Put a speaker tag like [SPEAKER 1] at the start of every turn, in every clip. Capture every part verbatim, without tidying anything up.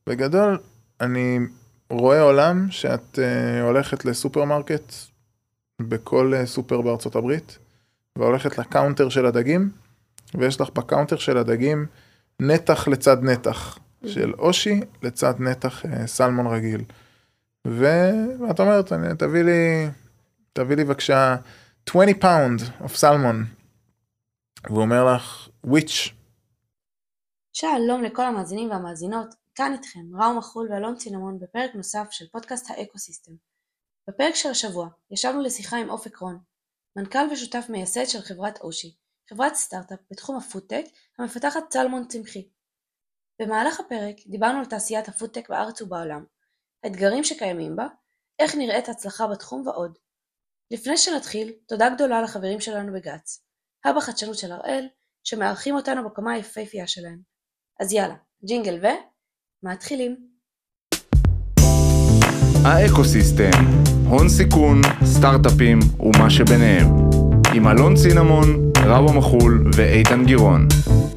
[SPEAKER 1] בגדול, אני רואה עולם שאת uh, הולכת לסופרמרקט בכל uh, סופר בארצות הברית, והולכת לקאונטר של הדגים, ויש לך בקאונטר של הדגים נתח לצד נתח, mm-hmm. של אושי לצד נתח uh, סלמון רגיל. ואת אומרת, אני, תביא לי, תביא לי בבקשה עשרים pound of salmon, והוא אומר לך, which?
[SPEAKER 2] שלום לכל המאזינים והמאזינות, כאן איתכם ראום מחול ואלון צינמון בפרק נוסף של פודקאסט האקוסיסטם. בפרק של השבוע ישבנו לשיחה עם אופק רון, מנכ"ל ושותף מייסד של חברת אושי, חברת סטארט-אפ בתחום הפודטק המפתחת סלמון צמחי. במהלך הפרק דיברנו על תעשיית הפודטק בארץ ובעולם, האתגרים שקיימים בה, איך נראית הצלחה בתחום ועוד. לפני שנתחיל, תודה גדולה לחברים שלנו בגץ, הבא חדשנות של הראל, שמארחים אותנו בקומה היפהפייה שלהם. אז יאללה, ג'ינגל ו... מתחילים.
[SPEAKER 3] האקוסיסטם, הון סיכון, סטארט-אפים ומה שביניהם. עם אלון צינמון, ראום מחול ואיתן גירון.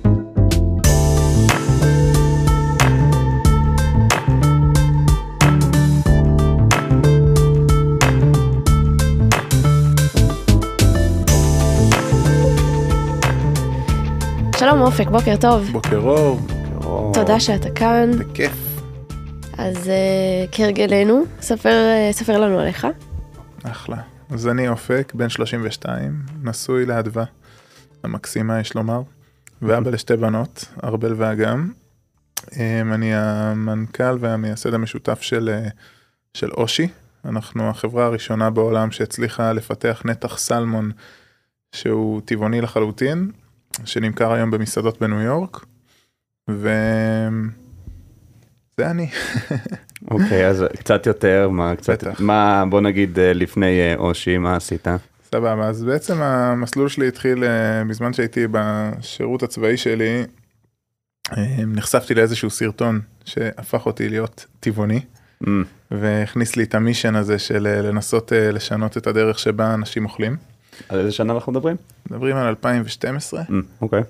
[SPEAKER 2] שלום אופק, בוקר טוב.
[SPEAKER 1] בוקר אור.
[SPEAKER 2] תודה שאתה כאן.
[SPEAKER 1] בכיף.
[SPEAKER 2] אז uh, כרגלנו, ספר, uh, ספר לנו עליך.
[SPEAKER 1] אחלה. אז אני אופק, בן שלושים ושתיים, נשוי לאדווה, המקסימה יש לומר, ואבא לשתי בנות, ארבל ואגם. אני המנכ"ל והמייסד המשותף של, של אושי. אנחנו החברה הראשונה בעולם שהצליחה לפתח נתח סלמון שהוא טבעוני לחלוטין, שנמכר היום במסעדות בניו יורק. וזה אני.
[SPEAKER 4] אוקיי, אז קצת יותר, מה, קצת, מה, בוא נגיד לפני אושי, מה עשית?
[SPEAKER 1] סבבה, אז בעצם המסלול שלי התחיל בזמן שהייתי בשירות הצבאי שלי, נחשפתי לאיזשהו סרטון שהפך אותי להיות טבעוני, mm. והכניס לי את המישן הזה של לנסות לשנות את הדרך שבה אנשים אוכלים.
[SPEAKER 4] על איזה שנה אנחנו מדברים?
[SPEAKER 1] מדברים על אלפיים ושתים עשרה.
[SPEAKER 4] Mm, אוקיי.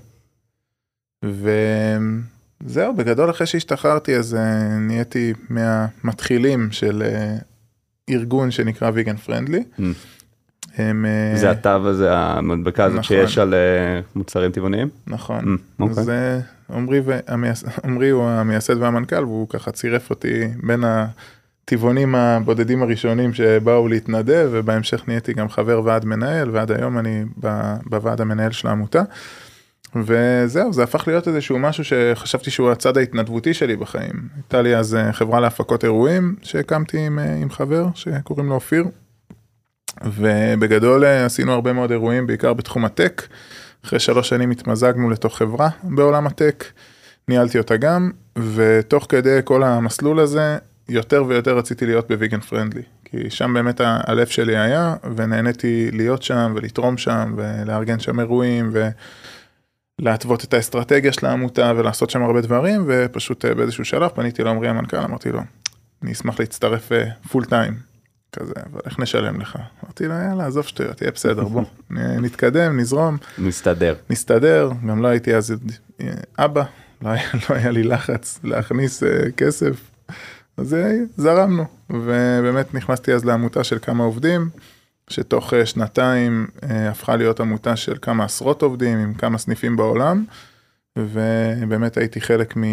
[SPEAKER 1] וזהו, בגדול אחרי שהשתחררתי, אז נהייתי מהמתחילים של ארגון שנקרא ויגן פרנדלי.
[SPEAKER 4] זה התו הזה, המדבקה הזאת שיש על מוצרים טבעוניים?
[SPEAKER 1] נכון. אז עמרי הוא המייסד והמנכ"ל, והוא ככה צירף אותי בין הטבעונים הבודדים הראשונים שבאו להתנדב, ובהמשך נהייתי גם חבר ועד מנהל, ועד היום אני בוועד המנהל של העמותה. וזהו, זה הפך להיות איזשהו משהו שחשבתי שהוא הצד ההתנדבותי שלי בחיים. הייתה לי אז חברה להפקות אירועים שהקמתי עם, עם חבר שקוראים לו אופיר, ובגדול עשינו הרבה מאוד אירועים, בעיקר בתחום הטק. אחרי שלוש שנים התמזגנו לתוך חברה בעולם הטק, ניהלתי אותה גם, ותוך כדי כל המסלול הזה, יותר ויותר רציתי להיות בוויגן פרנדלי, כי שם באמת הלב שלי היה, ונהניתי להיות שם ולתרום שם, ולארגן שם אירועים, ו... להתוות את האסטרטגיה של העמותה ולעשות שם הרבה דברים, ופשוט באיזשהו שלב פניתי לעמרי המנכ"ל, אמרתי לו, אני אשמח להצטרף פול טיים, כזה, אבל איך נשלם לך? אמרתי לו, יאללה, עזוב שטויות, תהיה בסדר, בוא, נתקדם, נזרום.
[SPEAKER 4] נסתדר.
[SPEAKER 1] נסתדר, גם לא הייתי אז אבא, לא היה, לא היה לי לחץ להכניס כסף, אז זרמנו, ובאמת נכנסתי אז לעמותה של כמה עובדים, שתוך שנתיים הפכה להיות עמותה של כמה עשרות עובדים, עם כמה סניפים בעולם, ובאמת הייתי חלק מ...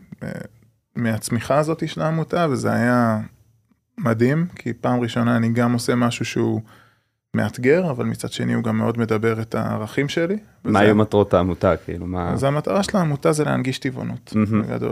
[SPEAKER 1] מהצמיחה הזאת של העמותה, וזה היה מדהים, כי פעם ראשונה אני גם עושה משהו שהוא מאתגר, אבל מצד שני הוא גם מאוד מדבר את הערכים שלי.
[SPEAKER 4] מה היו מטרות העמותה? כאילו, מה...
[SPEAKER 1] אז המטרה של העמותה זה להנגיש טבעונות, בגדול,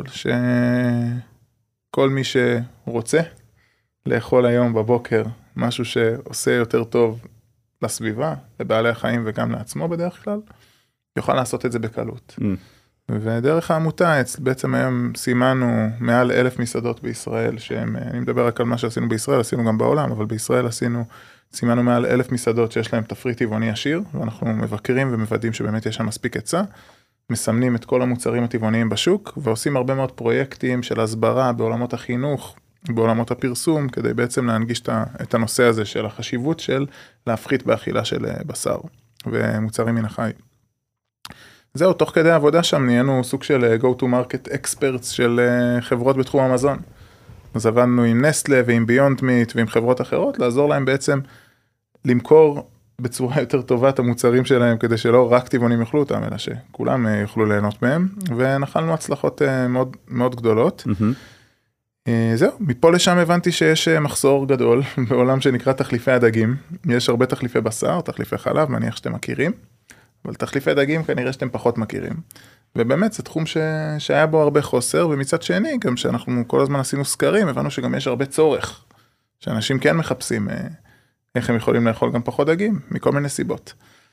[SPEAKER 1] שכל מי שרוצה לאכול היום בבוקר, משהו שעושה יותר טוב לסביבה, לבעלי החיים וגם לעצמו בדרך כלל, יוכל לעשות את זה בקלות. Mm. ודרך העמותה, בעצם היום סימנו מעל אלף מסעדות בישראל, שהם, אני מדבר רק על מה שעשינו בישראל, עשינו גם בעולם, אבל בישראל עשינו, סימנו מעל אלף מסעדות שיש להם תפריט טבעוני עשיר, ואנחנו מבקרים ומוודאים שבאמת יש שם מספיק היצע, מסמנים את כל המוצרים הטבעוניים בשוק, ועושים הרבה מאוד פרויקטים של הסברה בעולמות החינוך, בעולמות הפרסום, כדי בעצם להנגיש את הנושא הזה של החשיבות של להפחית באכילה של בשר ומוצרים מן החי. זהו, תוך כדי העבודה שם נהיינו סוג של go to market experts של חברות בתחום המזון. אז עבדנו עם נסטלה ועם ביונד מיט ועם חברות אחרות, לעזור להם בעצם למכור בצורה יותר טובה את המוצרים שלהם, כדי שלא רק טבעונים יאכלו אותם, אלא שכולם יוכלו ליהנות מהם, ונחלנו הצלחות מאוד, מאוד גדולות. Mm-hmm. זהו, מפה לשם הבנתי שיש מחסור גדול בעולם שנקרא תחליפי הדגים. יש הרבה תחליפי בשר, תחליפי חלב, מניח שאתם מכירים, אבל תחליפי דגים כנראה שאתם פחות מכירים. ובאמת זה תחום ש... שהיה בו הרבה חוסר, ומצד שני, גם שאנחנו כל הזמן עשינו סקרים, הבנו שגם יש הרבה צורך, שאנשים כן מחפשים איך הם יכולים לאכול גם פחות דגים, מכל מיני סיבות.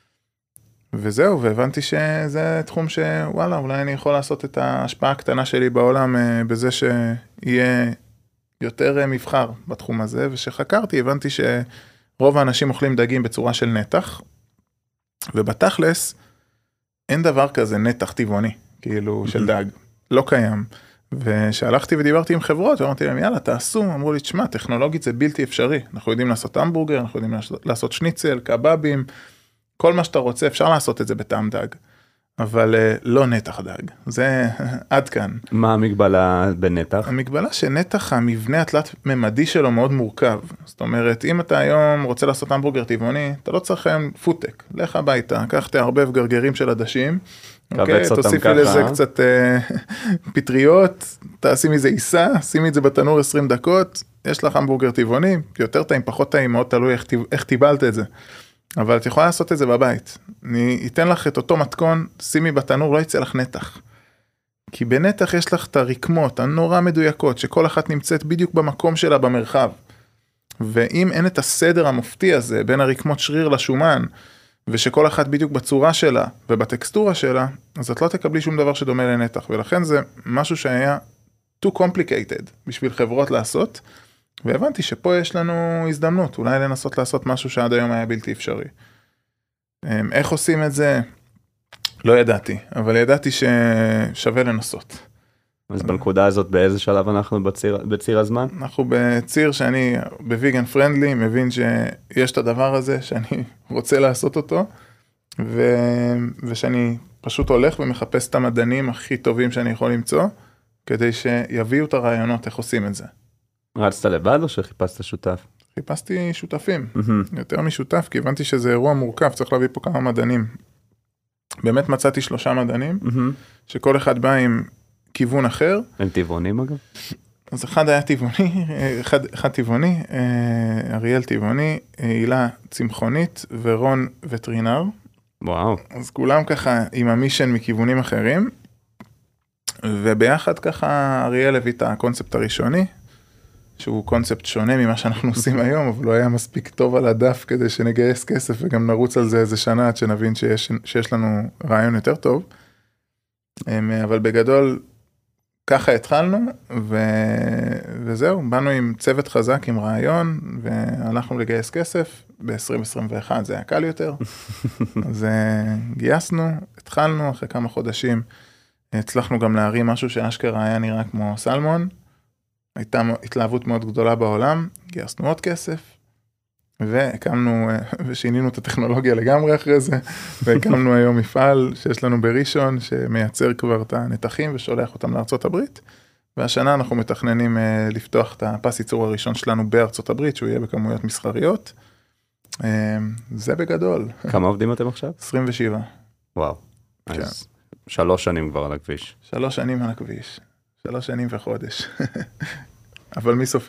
[SPEAKER 1] וזהו, והבנתי שזה תחום שוואלה, אולי אני יכול לעשות את ההשפעה הקטנה שלי בעולם, בזה שיהיה יותר מבחר בתחום הזה, ושחקרתי, הבנתי שרוב האנשים אוכלים דגים בצורה של נתח, ובתכלס, אין דבר כזה נתח טבעוני, כאילו של דג, לא קיים. ושהלכתי ודיברתי עם חברות, ואמרתי להם, יאללה, תעשו, אמרו לי, תשמע, טכנולוגית זה בלתי אפשרי, אנחנו יודעים לעשות המבורגר, אנחנו יודעים לעשות שניצל, קבבים, כל מה שאתה רוצה, אפשר לעשות את זה בטעם דג, אבל לא נתח דג, זה עד כאן.
[SPEAKER 4] מה המגבלה בנתח?
[SPEAKER 1] המגבלה שנתח, המבנה התלת ממדי שלו מאוד מורכב, זאת אומרת, אם אתה היום רוצה לעשות המבורגר טבעוני, אתה לא צריך היום פוטק, לך הביתה, קח תערבב גרגרים של עדשים, אוקיי, תוסיפי לזה קצת פטריות, תעשי מזה עיסה, שימי את זה בתנור עשרים דקות, יש לך המבורגר טבעוני, יותר טעים, פחות טעים, מאוד תלוי איך, איך טיבלת את זה. אבל את יכולה לעשות את זה בבית. אני אתן לך את אותו מתכון, שימי בתנור, לא יצא לך נתח. כי בנתח יש לך את הרקמות הנורא מדויקות, שכל אחת נמצאת בדיוק במקום שלה במרחב. ואם אין את הסדר המופתי הזה, בין הרקמות שריר לשומן, ושכל אחת בדיוק בצורה שלה, ובטקסטורה שלה, אז את לא תקבלי שום דבר שדומה לנתח. ולכן זה משהו שהיה too complicated בשביל חברות לעשות, והבנתי שפה יש לנו הזדמנות, אולי לנסות לעשות משהו שעד היום היה בלתי אפשרי. איך עושים את זה? לא ידעתי, אבל ידעתי ששווה לנסות.
[SPEAKER 4] אז בנקודה הזאת באיזה שלב אנחנו בציר, בציר הזמן?
[SPEAKER 1] אנחנו בציר שאני בוויגן פרנדלי, מבין שיש את הדבר הזה שאני רוצה לעשות אותו, ו... ושאני פשוט הולך ומחפש את המדענים הכי טובים שאני יכול למצוא, כדי שיביאו את הרעיונות איך עושים את זה.
[SPEAKER 4] רצת לבד או שחיפשת שותף?
[SPEAKER 1] חיפשתי שותפים, mm-hmm. יותר משותף, כי הבנתי שזה אירוע מורכב, צריך להביא פה כמה מדענים. באמת מצאתי שלושה מדענים, mm-hmm. שכל אחד בא עם כיוון אחר.
[SPEAKER 4] הם טבעונים אגב?
[SPEAKER 1] אז אחד היה טבעוני, אחד, אחד טבעוני, אריאל טבעוני, הילה צמחונית ורון וטרינר.
[SPEAKER 4] וואו.
[SPEAKER 1] אז כולם ככה עם המישן מכיוונים אחרים, וביחד ככה אריאל הביא את הקונספט הראשוני, שהוא קונספט שונה ממה שאנחנו עושים היום, אבל לא היה מספיק טוב על הדף כדי שנגייס כסף וגם נרוץ על זה איזה שנה עד שנבין שיש, שיש לנו רעיון יותר טוב. אבל בגדול, ככה התחלנו, ו... וזהו, באנו עם צוות חזק, עם רעיון, והלכנו לגייס כסף, ב-עשרים עשרים ואחת זה היה קל יותר, אז גייסנו, התחלנו, אחרי כמה חודשים, הצלחנו גם להרים משהו שאשכרה היה נראה כמו סלמון, הייתה התלהבות מאוד גדולה בעולם, גייסנו עוד כסף, והקמנו, ושינינו את הטכנולוגיה לגמרי אחרי זה, והקמנו היום מפעל שיש לנו בראשון, שמייצר כבר את הנתחים ושולח אותם לארצות הברית, והשנה אנחנו מתכננים לפתוח את הפס ייצור הראשון שלנו בארצות הברית, שהוא יהיה בכמויות מסחריות. זה בגדול.
[SPEAKER 4] כמה עובדים אתם עכשיו?
[SPEAKER 1] עשרים ושבע.
[SPEAKER 4] וואו. אז שלוש שנים כבר על הכביש.
[SPEAKER 1] שלוש שנים על הכביש. שלוש שנים וחודש. אבל מי סופר?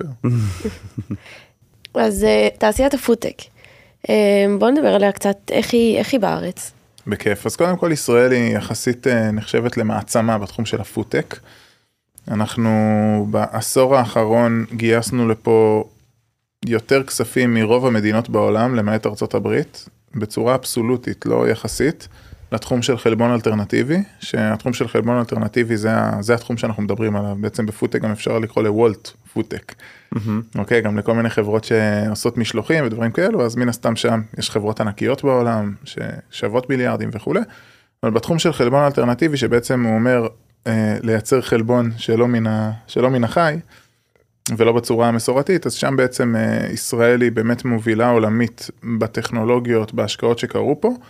[SPEAKER 2] אז תעשיית הפודטק. בואו נדבר עליה קצת, איך היא, איך היא בארץ?
[SPEAKER 1] בכיף. אז קודם כל ישראל היא יחסית נחשבת למעצמה בתחום של הפודטק. אנחנו בעשור האחרון גייסנו לפה יותר כספים מרוב המדינות בעולם, למעט ארצות הברית, בצורה אבסולוטית, לא יחסית, לתחום של חלבון אלטרנטיבי, שהתחום של חלבון אלטרנטיבי זה, זה התחום שאנחנו מדברים עליו, בעצם בפודטק גם אפשר לקרוא לוולט פודטק, mm-hmm. אוקיי, גם לכל מיני חברות שעושות משלוחים ודברים כאלו, אז מן הסתם שם יש חברות ענקיות בעולם, ששוות מיליארדים וכו', אבל בתחום של חלבון אלטרנטיבי, שבעצם הוא אומר אה, לייצר חלבון שלא מן, ה, שלא מן החי, ולא בצורה המסורתית, אז שם בעצם אה, ישראל היא באמת מובילה עולמית בטכנולוגיות, בהשקעות שקרו פה,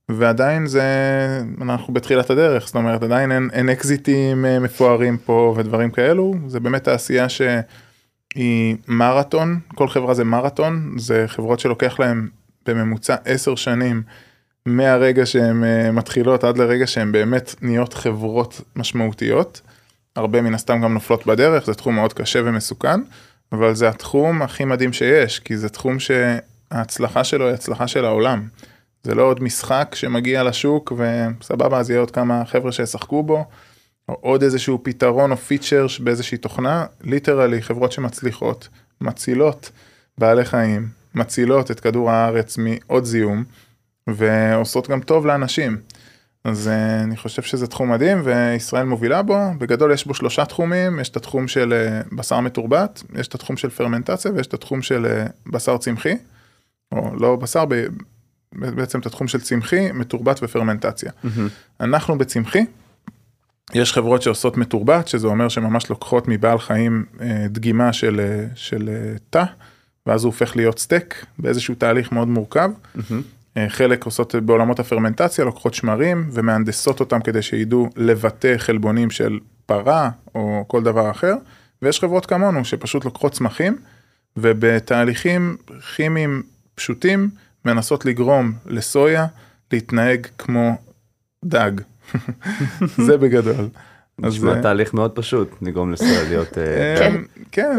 [SPEAKER 1] ועדיין זה, אנחנו בתחילת הדרך, זאת אומרת, עדיין אין, אין אקזיטים מפוארים פה ודברים כאלו, זה באמת תעשייה שהיא מרתון, כל חברה זה מרתון, זה חברות שלוקח להם בממוצע עשר שנים, מהרגע שהן מתחילות עד לרגע שהן באמת נהיות חברות משמעותיות, הרבה מן הסתם גם נופלות בדרך, זה תחום מאוד קשה ומסוכן, אבל זה התחום הכי מדהים שיש, כי זה תחום שההצלחה שלו היא הצלחה של העולם. זה לא עוד משחק שמגיע לשוק וסבבה, אז יהיה עוד כמה חבר'ה שישחקו בו, או עוד איזשהו פתרון או פיצ'ר באיזושהי תוכנה, ליטרלי חברות שמצליחות, מצילות בעלי חיים, מצילות את כדור הארץ מעוד זיהום, ועושות גם טוב לאנשים. אז אני חושב שזה תחום מדהים, וישראל מובילה בו. בגדול יש בו שלושה תחומים, יש את התחום של בשר מתורבת, יש את התחום של פרמנטציה, ויש את התחום של בשר צמחי, או לא בשר, בעצם את התחום של צמחי, מתורבת ופרמנטציה. Mm-hmm. אנחנו בצמחי, יש חברות שעושות מתורבת, שזה אומר שממש לוקחות מבעל חיים דגימה של, של תא, ואז הוא הופך להיות סטייק, באיזשהו תהליך מאוד מורכב. Mm-hmm. חלק עושות בעולמות הפרמנטציה, לוקחות שמרים ומהנדסות אותם כדי שידעו לבטא חלבונים של פרה או כל דבר אחר, ויש חברות כמונו שפשוט לוקחות צמחים, ובתהליכים כימיים פשוטים מנסות לגרום לסויה להתנהג כמו דג. זה בגדול.
[SPEAKER 4] נשמע תהליך מאוד פשוט, לגרום לסויה להיות...
[SPEAKER 1] כן,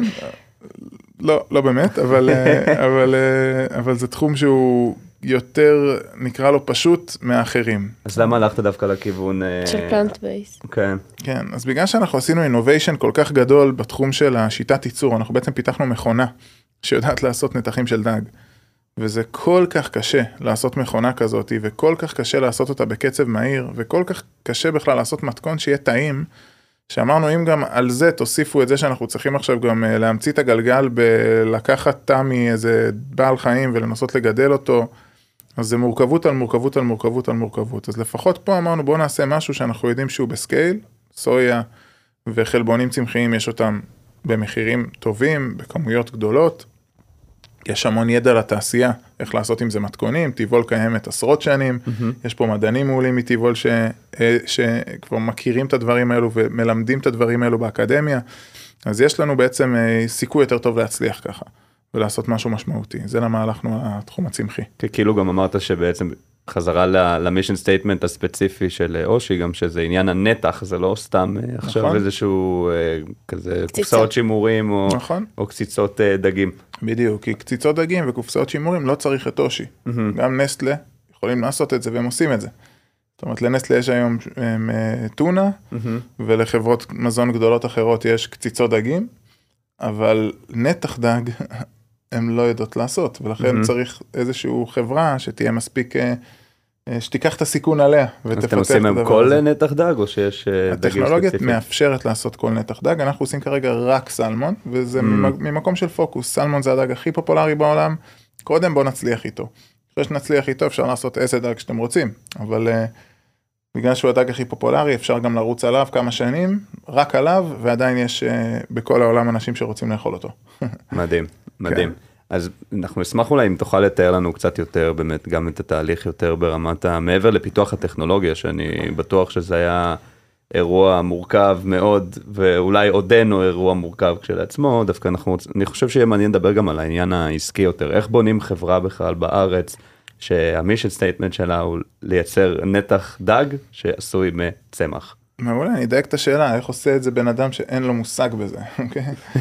[SPEAKER 1] לא, לא באמת, אבל, אבל, אבל זה תחום שהוא יותר, נקרא לו פשוט, מאחרים.
[SPEAKER 4] אז למה הלכת דווקא לכיוון...
[SPEAKER 5] של פלנט בייס.
[SPEAKER 4] כן.
[SPEAKER 1] כן, אז בגלל שאנחנו עשינו innovation כל כך גדול בתחום של השיטת ייצור, אנחנו בעצם פיתחנו מכונה שיודעת לעשות נתחים של דג. וזה כל כך קשה לעשות מכונה כזאת, וכל כך קשה לעשות אותה בקצב מהיר, וכל כך קשה בכלל לעשות מתכון שיהיה טעים, שאמרנו, אם גם על זה תוסיפו את זה שאנחנו צריכים עכשיו גם להמציא את הגלגל בלקחת תא מאיזה בעל חיים ולנסות לגדל אותו, אז זה מורכבות על מורכבות על מורכבות על מורכבות. אז לפחות פה אמרנו, בואו נעשה משהו שאנחנו יודעים שהוא בסקייל, סויה וחלבונים צמחיים יש אותם במחירים טובים, בכמויות גדולות, יש המון ידע לתעשייה, איך לעשות עם זה מתכונים, טיבול קיימת עשרות שנים, mm-hmm. יש פה מדענים מעולים מטיבול ש... שכבר מכירים את הדברים האלו ומלמדים את הדברים האלו באקדמיה, אז יש לנו בעצם סיכוי יותר טוב להצליח ככה, ולעשות משהו משמעותי, זה למה הלכנו לתחום הצמחי.
[SPEAKER 4] כאילו גם אמרת שבעצם חזרה למישן סטייטמנט הספציפי של אושי, גם שזה עניין הנתח, זה לא סתם עכשיו נכון. איזשהו כזה קופסאות שימורים או, נכון. או קציצות דגים.
[SPEAKER 1] בדיוק, כי קציצות דגים וקופסאות שימורים לא צריך את אושי. Mm-hmm. גם נסטלה יכולים לעשות את זה והם עושים את זה. זאת אומרת, לנסטלה יש היום הם, טונה, mm-hmm. ולחברות מזון גדולות אחרות יש קציצות דגים, אבל נתח דג הם לא יודעות לעשות, ולכן mm-hmm. צריך איזושהי חברה שתהיה מספיק, שתיקח את הסיכון עליה, ותפתח את הדבר הזה.
[SPEAKER 4] אתם עושים עם כל נתח דג, או שיש דגים ספציפיים?
[SPEAKER 1] הטכנולוגיה מאפשרת לעשות כל נתח דג, אנחנו עושים כרגע רק סלמון, וזה mm-hmm. ממקום של פוקוס, סלמון זה הדג הכי פופולרי בעולם, קודם בוא נצליח איתו. אחרי שנצליח איתו אפשר לעשות איזה דג שאתם רוצים, אבל uh, בגלל שהוא הדג הכי פופולרי, אפשר גם לרוץ עליו כמה שנים, רק עליו, ועדיין יש uh, בכל העולם אנשים שרוצים לאכול אותו.
[SPEAKER 4] מדהים, מדהים. אז אנחנו נשמח אולי אם תוכל לתאר לנו קצת יותר, באמת גם את התהליך יותר ברמת המעבר לפיתוח הטכנולוגיה, שאני בטוח שזה היה אירוע מורכב מאוד, ואולי עודנו אירוע מורכב כשלעצמו, דווקא אנחנו, אני חושב שיהיה מעניין לדבר גם על העניין העסקי יותר, איך בונים חברה בכלל בארץ, שהמישן סטייטמנט שלה הוא לייצר נתח דג שעשוי מצמח.
[SPEAKER 1] מעולה, אני אדייק את השאלה, איך עושה את זה בן אדם שאין לו מושג בזה, אוקיי?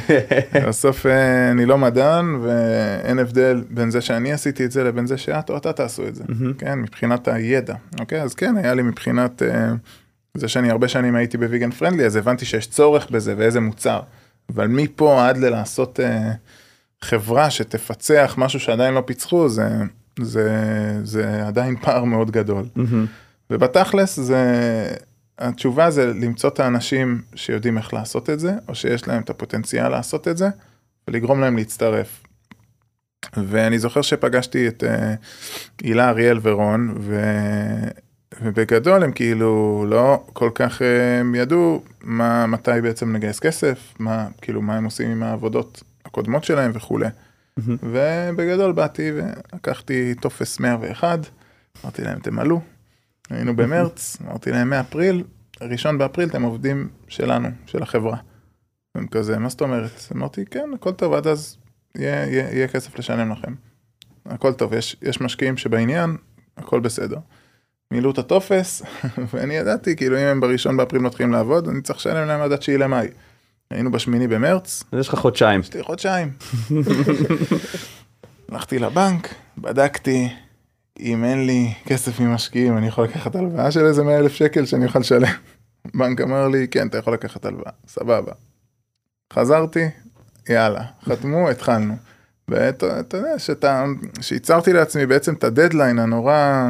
[SPEAKER 1] בסוף אני לא מדען, ואין הבדל בין זה שאני עשיתי את זה, לבין זה שאת או אתה תעשו את זה, כן? מבחינת הידע, אוקיי? אז כן, היה לי מבחינת זה שאני הרבה שנים הייתי בוויגן פרנדלי, אז הבנתי שיש צורך בזה ואיזה מוצר, אבל מפה עד ללעשות חברה שתפצח משהו שעדיין לא פיצחו, זה, זה, זה עדיין פער מאוד גדול. ובתכלס זה... התשובה זה למצוא את האנשים שיודעים איך לעשות את זה, או שיש להם את הפוטנציאל לעשות את זה, ולגרום להם להצטרף. ואני זוכר שפגשתי את הילה, אריאל ורון, ו... ובגדול הם כאילו לא כל כך הם ידעו מה, מתי בעצם נגייס כסף, מה, כאילו מה הם עושים עם העבודות הקודמות שלהם וכו'. ובגדול באתי ולקחתי טופס מאה ואחת, אמרתי להם תמלאו. היינו במרץ, אמרתי להם מאפריל, ראשון באפריל אתם עובדים שלנו, של החברה. הם כזה, מה זאת אומרת? אמרתי, כן, הכל טוב, עד אז יהיה, יהיה, יהיה כסף לשלם לכם. הכל טוב, יש, יש משקיעים שבעניין, הכל בסדר. מילאו את הטופס, ואני ידעתי, כאילו אם הם בראשון באפריל מתחילים לעבוד, אני צריך לשלם להם עד התשיעי למאי. היינו בשמיני במרץ.
[SPEAKER 4] אז יש לך חודשיים.
[SPEAKER 1] יש לי חודשיים. הלכתי לבנק, בדקתי, אם אין לי כסף ממשקיעים, אני יכול לקחת הלוואה של איזה מאה אלף שקל שאני אוכל לשלם. בנק אמר לי, כן, אתה יכול לקחת הלוואה, סבבה. חזרתי, יאללה, חתמו, התחלנו. ואתה יודע, שאתה, שיצרתי לעצמי בעצם את הדדליין הנורא,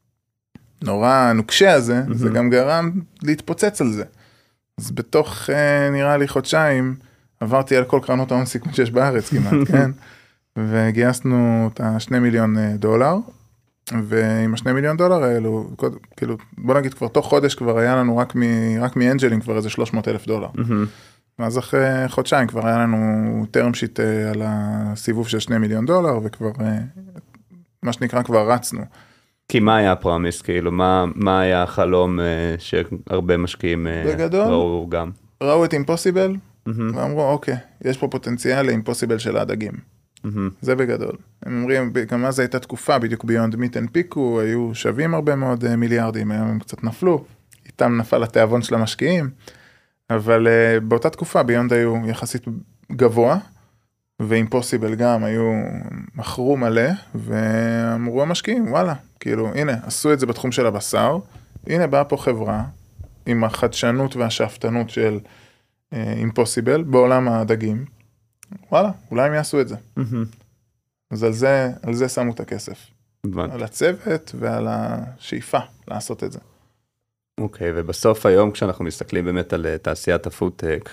[SPEAKER 1] נורא נוקשה הזה, mm-hmm. זה גם גרם להתפוצץ על זה. אז בתוך, נראה לי, חודשיים, עברתי על כל קרנות ההון סיכון שיש בארץ כמעט, כן? וגייסנו את השני מיליון דולר, ועם השני מיליון דולר האלו, כאילו, בוא נגיד כבר תוך חודש כבר היה לנו רק, מ, רק מאנג'לים כבר איזה שלוש מאות אלף דולר. Mm-hmm. אז אחרי חודשיים כבר היה לנו טרם שיט על הסיבוב של שני מיליון דולר, וכבר, מה שנקרא, כבר רצנו.
[SPEAKER 4] כי מה היה הפרמיס, כאילו, מה, מה היה החלום שהרבה משקיעים
[SPEAKER 1] בגדול,
[SPEAKER 4] ראו גם?
[SPEAKER 1] ראו את אימפוסיבל, mm-hmm. ואמרו, אוקיי, יש פה פוטנציאל לאימפוסיבל של הדגים. Mm-hmm. זה בגדול. הם אומרים, גם אז הייתה תקופה, בדיוק ביונד מיט הנפיקו, היו שווים הרבה מאוד מיליארדים, היום הם קצת נפלו, איתם נפל התיאבון של המשקיעים, אבל uh, באותה תקופה ביונד היו יחסית גבוה, ואימפוסיבל גם היו מכרו מלא, ואמרו המשקיעים, וואלה, כאילו, הנה, עשו את זה בתחום של הבשר, הנה באה פה חברה, עם החדשנות והשאפתנות של אימפוסיבל, uh, בעולם הדגים, וואלה, אולי הם יעשו את זה. אז על זה, על זה שמו את הכסף. על הצוות ועל השאיפה לעשות את זה.
[SPEAKER 4] אוקיי, ובסוף היום כשאנחנו מסתכלים באמת על תעשיית הפודטק,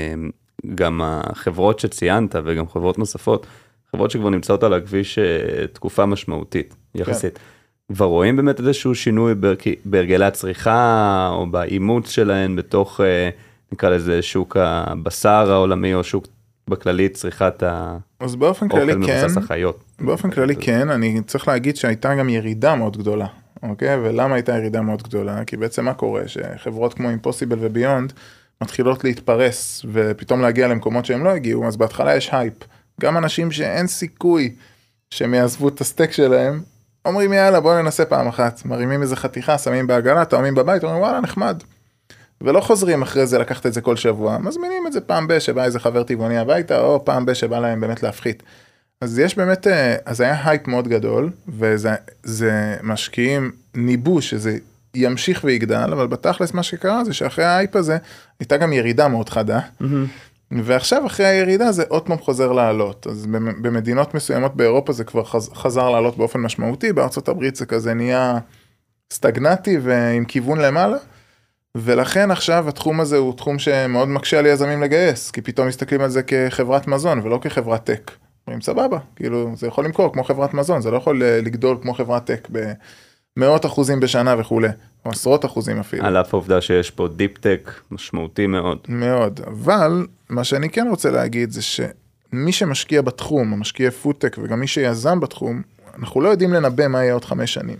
[SPEAKER 4] גם החברות שציינת וגם חברות נוספות, חברות שכבר נמצאות על הכביש תקופה משמעותית, יחסית. כבר רואים באמת איזשהו שינוי בהרגלי הצריכה, או באימוץ שלהן בתוך, נקרא לזה, שוק הבשר העולמי, או שוק בכללי צריכת
[SPEAKER 1] אז באופן כללי כן,
[SPEAKER 4] מבוסס החיות.
[SPEAKER 1] באופן כללי כן, אני צריך להגיד שהייתה גם ירידה מאוד גדולה, אוקיי? ולמה הייתה ירידה מאוד גדולה? כי בעצם מה קורה? שחברות כמו אימפוסיבל וביונד מתחילות להתפרס, ופתאום להגיע למקומות שהם לא הגיעו, אז בהתחלה יש הייפ. גם אנשים שאין סיכוי שהם יעזבו את הסטק שלהם, אומרים יאללה בואו ננסה פעם אחת, מרימים איזה חתיכה, שמים בעגלה, תאומים בבית, אומרים וואלה נחמד. ולא חוזרים אחרי זה לקחת את זה כל שבוע, מזמינים את זה פעם ב, שבא איזה חבר טבעוני הביתה, או פעם ב, שבא להם באמת להפחית. אז יש באמת, אז היה הייפ מאוד גדול, וזה זה משקיעים ניבו שזה ימשיך ויגדל, אבל בתכלס מה שקרה זה שאחרי ההייפ הזה, הייתה גם ירידה מאוד חדה, mm-hmm. ועכשיו אחרי הירידה זה עוד פעם חוזר לעלות, אז במדינות מסוימות באירופה זה כבר חזר לעלות באופן משמעותי, בארצות הברית זה כזה נהיה סטגנטי ועם כיוון למעלה, ולכן עכשיו התחום הזה הוא תחום שמאוד מקשה על יזמים לגייס, כי פתאום מסתכלים על זה כחברת מזון ולא כחברת טק. אומרים סבבה, כאילו זה יכול למכור כמו חברת מזון, זה לא יכול לגדול כמו חברת טק במאות אחוזים בשנה וכו', או עשרות אחוזים אפילו.
[SPEAKER 4] על אף העובדה שיש פה דיפ טק משמעותי מאוד.
[SPEAKER 1] מאוד, אבל מה שאני כן רוצה להגיד זה שמי שמשקיע בתחום, המשקיע פודטק וגם מי שיזם בתחום, אנחנו לא יודעים לנבא מה יהיה עוד חמש שנים.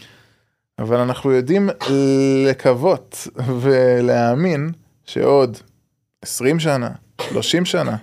[SPEAKER 1] אבל אנחנו יודעים לקוות ולהאמין שעוד עשרים שנה, שלושים שנה,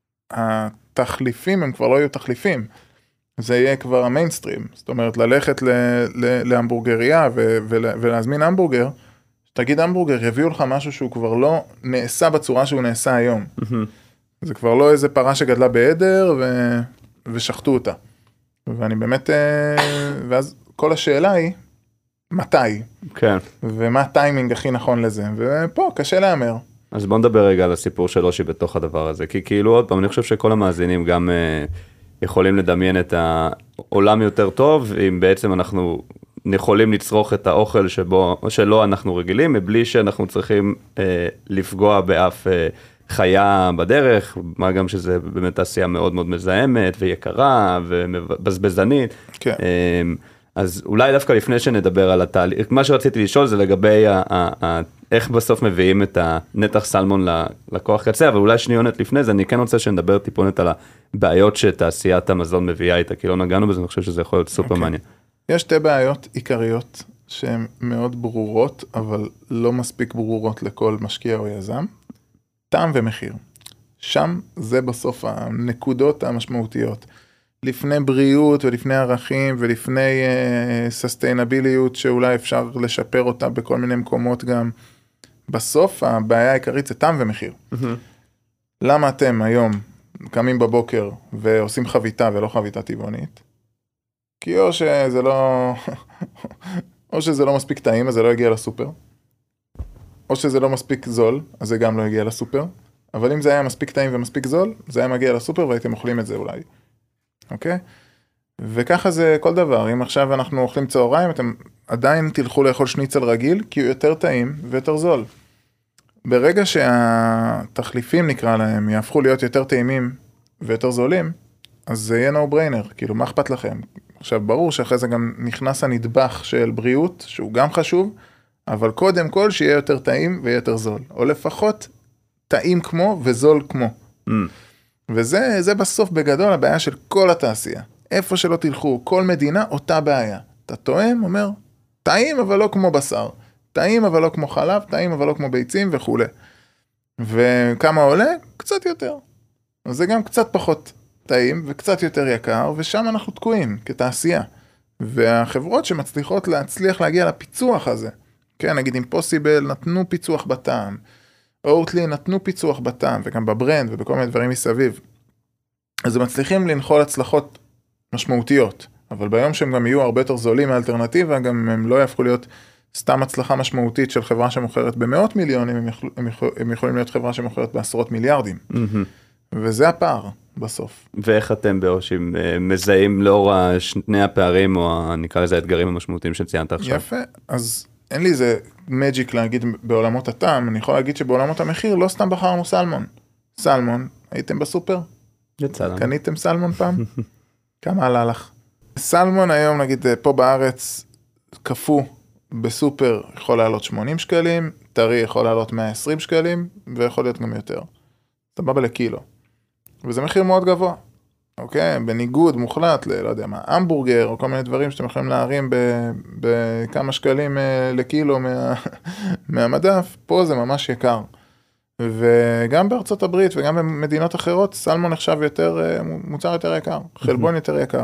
[SPEAKER 1] התחליפים הם כבר לא יהיו תחליפים. זה יהיה כבר המיינסטרים. זאת אומרת, ללכת להמבורגריה ולהזמין המבורגר, שתגיד המבורגר, יביאו לך משהו שהוא כבר לא נעשה בצורה שהוא נעשה היום. זה כבר לא איזה פרה שגדלה בעדר ושחטו אותה. ואני באמת, ואז כל השאלה היא, מתי?
[SPEAKER 4] כן.
[SPEAKER 1] ומה הטיימינג הכי נכון לזה? ופה קשה לאמר.
[SPEAKER 4] אז בוא נדבר רגע על הסיפור שלו שבתוך הדבר הזה, כי כאילו עוד פעם, אני חושב שכל המאזינים גם אה, יכולים לדמיין את העולם יותר טוב, אם בעצם אנחנו יכולים לצרוך את האוכל שבו, שלא אנחנו רגילים, מבלי שאנחנו צריכים אה, לפגוע באף אה, חיה בדרך, מה גם שזה באמת תעשייה מאוד מאוד מזהמת ויקרה ובזבזנית. כן. אה, אז אולי דווקא לפני שנדבר על התהליך, מה שרציתי לשאול זה לגבי ה, ה, ה, איך בסוף מביאים את הנתח סלמון לקוח קצה, אבל אולי שניונת לפני זה, אני כן רוצה שנדבר טיפונת על הבעיות שתעשיית המזון מביאה איתה, כי לא נגענו בזה, אני חושב שזה יכול להיות סופר מעניין.
[SPEAKER 1] יש שתי בעיות עיקריות שהן מאוד ברורות, אבל לא מספיק ברורות לכל משקיע או יזם. טעם ומחיר. שם זה בסוף הנקודות המשמעותיות. לפני בריאות ולפני ערכים ולפני ססטיינביליות שאולי אפשר לשפר אותה בכל מיני מקומות גם. בסוף הבעיה העיקרית זה טעם ומחיר. Mm-hmm. למה אתם היום קמים בבוקר ועושים חביתה ולא חביתה טבעונית? כי או שזה לא, או שזה לא מספיק טעים, אז זה לא יגיע לסופר. או שזה לא מספיק זול, אז זה גם לא יגיע לסופר. אבל אם זה היה מספיק טעים ומספיק זול, זה היה מגיע לסופר והייתם אוכלים את זה אולי. אוקיי? וככה זה כל דבר. אם עכשיו אנחנו אוכלים צהריים, אתם עדיין תלכו לאכול שניצל רגיל, כי הוא יותר טעים ויותר זול. ברגע שהתחליפים נקרא להם, יהפכו להיות יותר טעימים ויותר זולים, אז זה יהיה no brainer. כאילו, מה אכפת לכם? עכשיו, ברור שאחרי זה גם נכנס הנדבך של בריאות, שהוא גם חשוב, אבל קודם כל שיהיה יותר טעים ויהיה יותר זול. או לפחות טעים כמו וזול כמו. Mm. וזה זה בסוף בגדול הבעיה של כל התעשייה. איפה שלא תלכו, כל מדינה אותה בעיה. אתה טועם, אומר, טעים אבל לא כמו בשר. טעים אבל לא כמו חלב, טעים אבל לא כמו ביצים וכו'. וכמה עולה? קצת יותר. אז זה גם קצת פחות טעים וקצת יותר יקר, ושם אנחנו תקועים כתעשייה. והחברות שמצליחות להצליח להגיע לפיצוח הזה, כן, נגיד אימפוסיבל נתנו פיצוח בטעם, אורטלי נתנו פיצוח בטעם, וגם בברנד ובכל מיני דברים מסביב. אז הם מצליחים לנחול הצלחות משמעותיות, אבל ביום שהם גם יהיו הרבה יותר זולים מהאלטרנטיבה, גם הם לא יהפכו להיות סתם הצלחה משמעותית של חברה שמוכרת במאות מיליונים, הם, יכול, הם, יכול, הם יכולים להיות חברה שמוכרת בעשרות מיליארדים. Mm-hmm. וזה הפער בסוף.
[SPEAKER 4] ואיך אתם באושים מזהים לאור שני הפערים, או נקרא לזה האתגרים המשמעותיים שציינת עכשיו?
[SPEAKER 1] יפה, אז אין לי איזה מג'יק להגיד בעולמות הטעם, אני יכול להגיד שבעולמות המחיר לא סתם בחרנו סלמון. סלמון, הייתם בסופר?
[SPEAKER 4] יצא לנו.
[SPEAKER 1] קניתם סלמון פעם? כמה עלה לך? סלמון היום, נגיד, פה בארץ, קפוא בסופר יכול לעלות שמונים שקלים, טרי יכול לעלות מאה ועשרים שקלים, ויכול להיות גם יותר. סבבה לקילו. וזה מחיר מאוד גבוה. אוקיי? בניגוד מוחלט ל, לא יודע מה, המבורגר, או כל מיני דברים שאתם יכולים להרים בכמה שקלים לקילו מה, מהמדף, פה זה ממש יקר. וגם בארצות הברית וגם במדינות אחרות, סלמון נחשב יותר, מוצר יותר יקר, חלבון יותר יקר.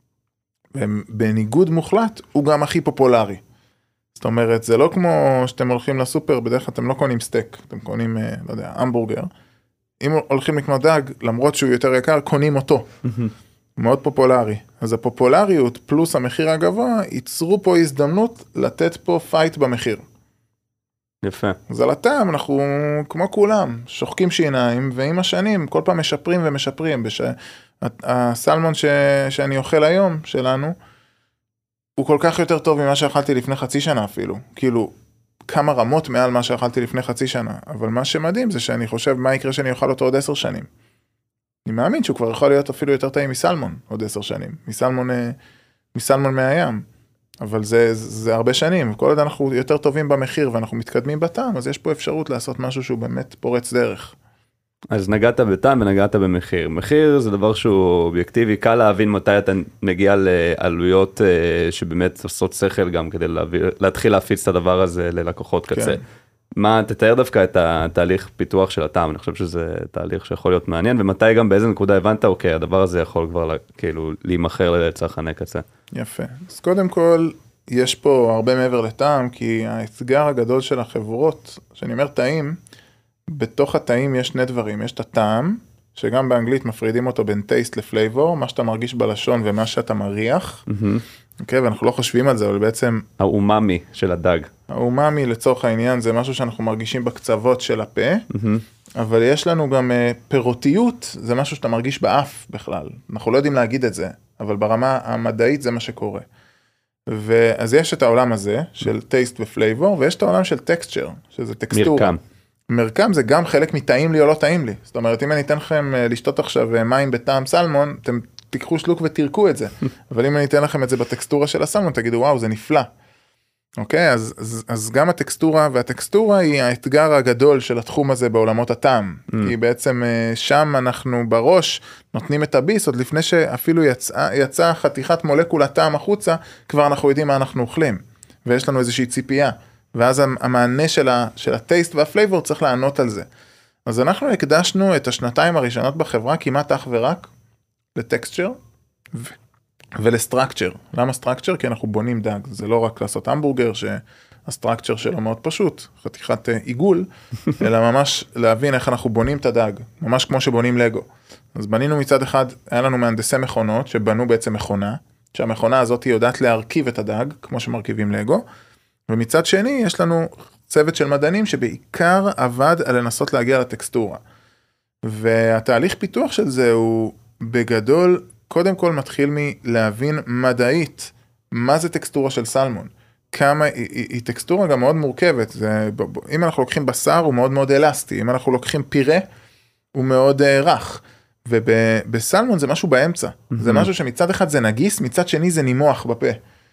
[SPEAKER 1] ובניגוד מוחלט, הוא גם הכי פופולרי. זאת אומרת, זה לא כמו שאתם הולכים לסופר, בדרך כלל אתם לא קונים סטייק, אתם קונים, לא יודע, המבורגר. אם הולכים לקנות דג, למרות שהוא יותר יקר, קונים אותו. מאוד פופולרי. אז הפופולריות פלוס המחיר הגבוה, ייצרו פה הזדמנות לתת פה פייט במחיר.
[SPEAKER 4] יפה.
[SPEAKER 1] אז על הטעם, אנחנו כמו כולם, שוחקים שיניים, ועם השנים, כל פעם משפרים ומשפרים. בש... הסלמון ש... שאני אוכל היום, שלנו, הוא כל כך יותר טוב ממה שאכלתי לפני חצי שנה אפילו. כאילו, כמה רמות מעל מה שאכלתי לפני חצי שנה. אבל מה שמדהים זה שאני חושב מה יקרה שאני אוכל אותו עוד עשר שנים. אני מאמין שהוא כבר יכול להיות אפילו יותר טעים מסלמון עוד עשר שנים. מסלמון, מסלמון מהים. אבל זה, זה הרבה שנים. כל עוד אנחנו יותר טובים במחיר ואנחנו מתקדמים בטעם, אז יש פה אפשרות לעשות משהו שהוא באמת פורץ דרך.
[SPEAKER 4] אז נגעת בטעם ונגעת במחיר. מחיר זה דבר שהוא אובייקטיבי, קל להבין מתי אתה מגיע לעלויות שבאמת עושות שכל גם כדי להביא, להתחיל להפיץ את הדבר הזה ללקוחות קצה. כן. מה, תתאר דווקא את התהליך פיתוח של הטעם, אני חושב שזה תהליך שיכול להיות מעניין, ומתי גם באיזה נקודה הבנת, אוקיי, הדבר הזה יכול כבר כאילו להימחר לצרכני קצה.
[SPEAKER 1] יפה. אז קודם כל, יש פה הרבה מעבר לטעם, כי האתגר הגדול של החברות, שאני אומר טעים, בתוך הטעים יש שני דברים, יש את הטעם, שגם באנגלית מפרידים אותו בין טייסט לפלייבור, מה שאתה מרגיש בלשון ומה שאתה מריח, אוקיי, ואנחנו לא חושבים על זה, אבל בעצם...
[SPEAKER 4] האומאמי של הדג.
[SPEAKER 1] האומאמי לצורך העניין זה משהו שאנחנו מרגישים בקצוות של הפה, אבל יש לנו גם פירותיות, זה משהו שאתה מרגיש באף בכלל. אנחנו לא יודעים להגיד את זה, אבל ברמה המדעית זה מה שקורה. ואז יש את העולם הזה של טייסט ופלייבור, ויש את העולם של טקסצ'ר, שזה טקסטורה.
[SPEAKER 4] מרקם.
[SPEAKER 1] מרקם זה גם חלק מטעים לי או לא טעים לי. זאת אומרת, אם אני אתן לכם לשתות עכשיו מים בטעם סלמון, אתם תיקחו שלוק ותירקו את זה. אבל אם אני אתן לכם את זה בטקסטורה של הסלמון, תגידו, וואו, זה נפלא. אוקיי? אז, אז, אז גם הטקסטורה, והטקסטורה היא האתגר הגדול של התחום הזה בעולמות הטעם. Mm. כי בעצם שם אנחנו בראש נותנים את הביס, עוד לפני שאפילו יצא, יצא חתיכת מולקולת טעם החוצה, כבר אנחנו יודעים מה אנחנו אוכלים. ויש לנו איזושהי ציפייה, ואז המענה של, ה, של הטייסט והפלייבור צריך לענות על זה. אז אנחנו הקדשנו את השנתיים הראשונות בחברה כמעט אך ורק לטקסצ'ר ו... ולסטרקצ'ר. למה סטרקצ'ר? כי אנחנו בונים דג. זה לא רק לעשות המבורגר שהסטרקצ'ר שלו מאוד פשוט, חתיכת עיגול, אלא ממש להבין איך אנחנו בונים את הדג, ממש כמו שבונים לגו. אז בנינו מצד אחד, היה לנו מהנדסי מכונות שבנו בעצם מכונה, שהמכונה הזאת יודעת להרכיב את הדג, כמו שמרכיבים לגו, ומצד שני יש לנו צוות של מדענים שבעיקר עבד על לנסות להגיע לטקסטורה. והתהליך פיתוח של זה הוא בגדול, קודם כל מתחיל מלהבין מדעית מה זה טקסטורה של סלמון. כמה, היא, היא, היא טקסטורה גם מאוד מורכבת. זה, אם אנחנו לוקחים בשר הוא מאוד מאוד אלסטי, אם אנחנו לוקחים פירה הוא מאוד uh, רך. ובסלמון זה משהו באמצע. Mm-hmm. זה משהו שמצד אחד זה נגיס, מצד שני זה נימוח בפה.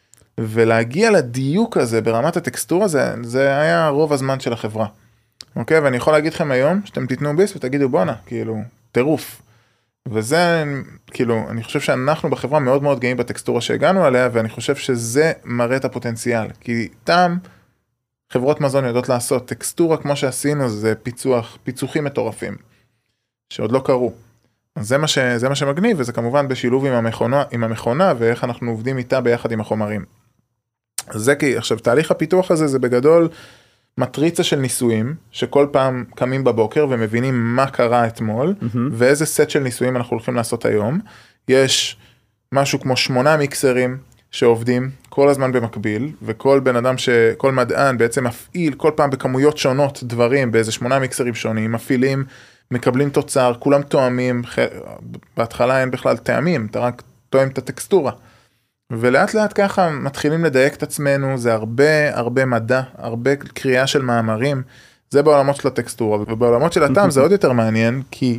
[SPEAKER 1] ולהגיע לדיוק הזה ברמת הטקסטורה, זה, זה היה רוב הזמן של החברה. אוקיי? ואני יכול להגיד לכם היום, שאתם תיתנו ביס ותגידו בונה, כאילו, טירוף. וזה, כאילו, אני חושב שאנחנו בחברה מאוד מאוד גאים בטקסטורה שהגענו עליה, ואני חושב שזה מראה את הפוטנציאל. כי טעם, חברות מזון יודעות לעשות טקסטורה כמו שעשינו, זה פיצוח, פיצוחים מטורפים, שעוד לא קרו. אז זה מה, ש, זה מה שמגניב, וזה כמובן בשילוב עם המכונה, עם המכונה, ואיך אנחנו עובדים איתה ביחד עם החומרים. אז זה כי, עכשיו, תהליך הפיתוח הזה זה בגדול מטריצה של ניסויים, שכל פעם קמים בבוקר ומבינים מה קרה אתמול, mm-hmm. ואיזה סט של ניסויים אנחנו הולכים לעשות היום. יש משהו כמו שמונה מיקסרים שעובדים כל הזמן במקביל, וכל בן אדם, ש... כל מדען בעצם מפעיל כל פעם בכמויות שונות דברים, באיזה שמונה מיקסרים שונים, מפעילים, מקבלים תוצר, כולם תואמים, בהתחלה אין בכלל טעמים, אתה רק תואם את הטקסטורה. ולאט לאט ככה מתחילים לדייק את עצמנו, זה הרבה הרבה מדע, הרבה קריאה של מאמרים, זה בעולמות של הטקסטורה, ובעולמות של הטעם זה עוד יותר מעניין, כי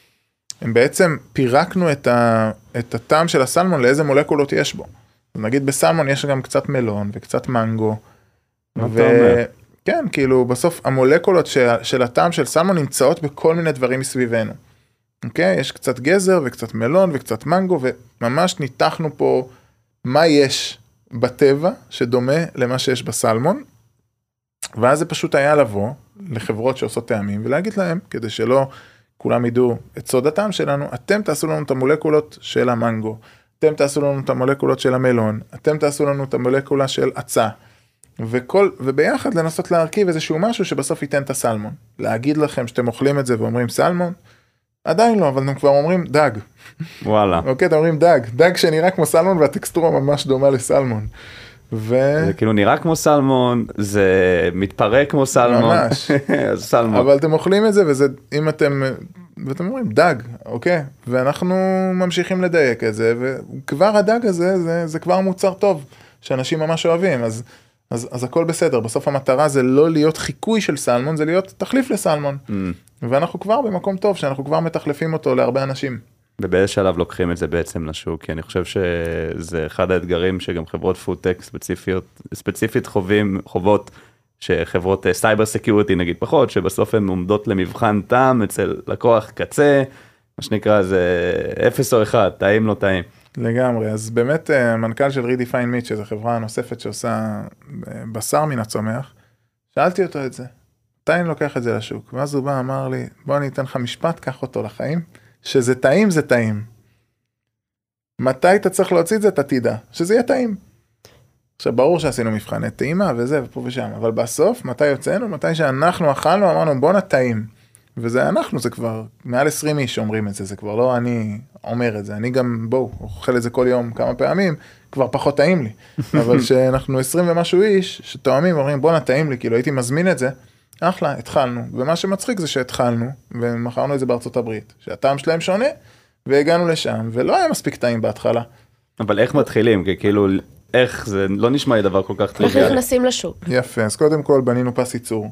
[SPEAKER 1] הם בעצם פירקנו את, ה, את הטעם של הסלמון לאיזה מולקולות יש בו. נגיד בסלמון יש גם קצת מלון וקצת מנגו, ו... כן, כאילו בסוף המולקולות של, של הטעם של סלמון נמצאות בכל מיני דברים מסביבנו. אוקיי? יש קצת גזר וקצת מלון וקצת מנגו, וממש ניתחנו פה מה יש בטבע שדומה למה שיש בסלמון, ואז זה פשוט היה לבוא לחברות שעושות טעמים, ולהגיד להם, כדי שלא כולם ידעו את סוד הטעם שלנו, אתם תעשו לנו את המולקולות של המנגו, אתם תעשו לנו את המולקולות של המלון, אתם תעשו לנו את המולקולה של עצה, וכל, וביחד לנסות להרכיב איזשהו משהו שבסוף ייתן את הסלמון. להגיד לכם שאתם אוכלים את זה ואומרים סלמון, עדיין לא, אבל אתם כבר אומרים דג.
[SPEAKER 4] וואלה.
[SPEAKER 1] אוקיי, אתם אומרים דג. דג שנראה כמו סלמון והטקסטורה ממש דומה לסלמון. ו...
[SPEAKER 4] זה כאילו נראה כמו סלמון, זה מתפרק כמו סלמון.
[SPEAKER 1] ממש.
[SPEAKER 4] אז סלמון.
[SPEAKER 1] אבל אתם אוכלים את זה, וזה, אם אתם, ואתם אומרים דג, אוקיי? ואנחנו ממשיכים לדייק את זה, וכבר הדג הזה, זה, זה כבר מוצר טוב, שאנשים ממש אוהבים, אז... אז, אז הכל בסדר, בסוף המטרה זה לא להיות חיקוי של סלמון, זה להיות תחליף לסלמון. Mm. ואנחנו כבר במקום טוב, שאנחנו כבר מתחלפים אותו להרבה אנשים.
[SPEAKER 4] ובאיזה שלב לוקחים את זה בעצם לשוק? כי אני חושב שזה אחד האתגרים שגם חברות פודטק ספציפיות, ספציפית חווים, חובות שחברות סייבר סקיוריטי נגיד פחות, שבסוף הן עומדות למבחן טעם אצל לקוח קצה, מה שנקרא זה אפס או אחד, טעים לא טעים.
[SPEAKER 1] לגמרי, אז באמת המנכ"ל של Redefine Meat, שזו חברה נוספת שעושה בשר מן הצומח, שאלתי אותו את זה, מתי אני לוקח את זה לשוק? ואז הוא בא, אמר לי, בוא אני אתן לך משפט, קח אותו לחיים, שזה טעים זה טעים. מתי אתה צריך להוציא את זה, אתה תדע, שזה יהיה טעים. עכשיו ברור שעשינו מבחני טעימה וזה ופה ושם, אבל בסוף, מתי יוצאנו? מתי שאנחנו אכלנו, אמרנו בוא נטעים. וזה אנחנו, זה כבר מעל עשרים איש שאומרים את זה, זה כבר לא אני אומר את זה, אני גם, בואו, אוכל את זה כל יום כמה פעמים, כבר פחות טעים לי, אבל שאנחנו עשרים ומשהו איש שטועמים, אומרים בוא נטעים לי, כאילו הייתי מזמין את זה, אחלה, התחלנו, ומה שמצחיק זה שהתחלנו, ומכרנו את זה בארצות הברית, שהטעם שלהם שונה, והגענו לשם, ולא היה מספיק טעים בהתחלה.
[SPEAKER 4] אבל איך מתחילים? כי כאילו, איך זה לא נשמע לי דבר כל כך טריוויאלי.
[SPEAKER 2] איך נכנסים לשוק?
[SPEAKER 1] יפה, אז קודם כל בנינו פס ייצור,